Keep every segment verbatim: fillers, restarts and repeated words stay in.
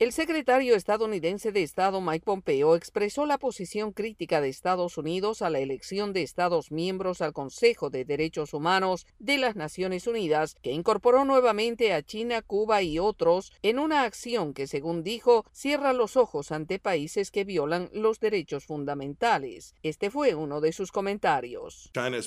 El secretario estadounidense de Estado Mike Pompeo expresó la posición crítica de Estados Unidos a la elección de Estados miembros al Consejo de Derechos Humanos de las Naciones Unidas, que incorporó nuevamente a China, Cuba y otros en una acción que, según dijo, cierra los ojos ante países que violan los derechos fundamentales. Este fue uno de sus comentarios.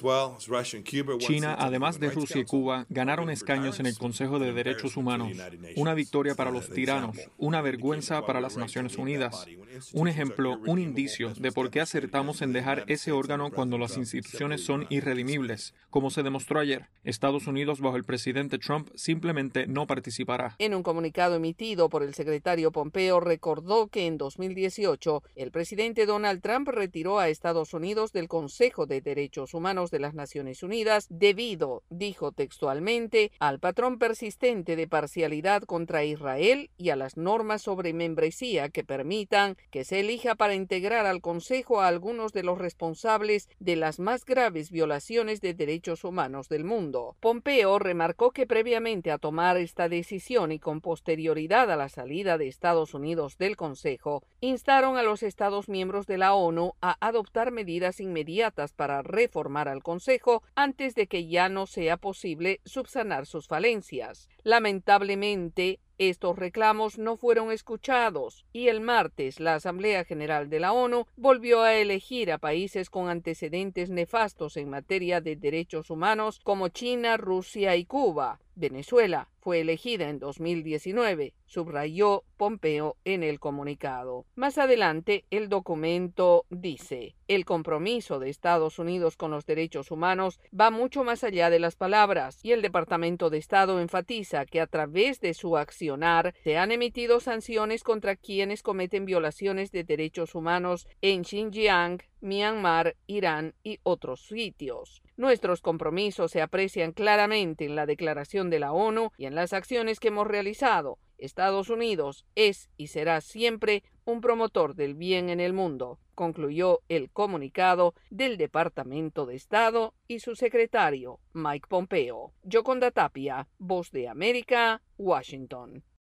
China, además de Rusia y Cuba, ganaron escaños en el Consejo de Derechos Humanos. Una victoria para los tiranos, una vergüenza para las Naciones Unidas. Un ejemplo, un indicio de por qué acertamos en dejar ese órgano cuando las instituciones son irredimibles. Como se demostró ayer, Estados Unidos bajo el presidente Trump simplemente no participará. En un comunicado emitido por el secretario Pompeo, recordó que en dos mil dieciocho el presidente Donald Trump retiró a Estados Unidos del Consejo de Derechos Humanos de las Naciones Unidas debido, dijo textualmente, al patrón persistente de parcialidad contra Israel y a las normas sobre membresía que permitan que se elija para integrar al Consejo a algunos de los responsables de las más graves violaciones de derechos humanos del mundo. Pompeo remarcó que previamente a tomar esta decisión y con posterioridad a la salida de Estados Unidos del Consejo, instaron a los Estados miembros de la ONU a adoptar medidas inmediatas para reformar al Consejo antes de que ya no sea posible subsanar sus falencias. Lamentablemente, estos reclamos no fueron escuchados y el martes la Asamblea General de la ONU volvió a elegir a países con antecedentes nefastos en materia de derechos humanos como China, Rusia y Cuba. Venezuela fue elegida en dos mil diecinueve, subrayó Pompeo en el comunicado. Más adelante, el documento dice: el compromiso de Estados Unidos con los derechos humanos va mucho más allá de las palabras, y el Departamento de Estado enfatiza que a través de su accionar se han emitido sanciones contra quienes cometen violaciones de derechos humanos en Xinjiang, Myanmar, Irán y otros sitios. Nuestros compromisos se aprecian claramente en la Declaración de la ONU y en las acciones que hemos realizado. Estados Unidos es y será siempre un promotor del bien en el mundo, concluyó el comunicado del Departamento de Estado y su secretario, Mike Pompeo. Yoconda Tapia, Voz de América, Washington.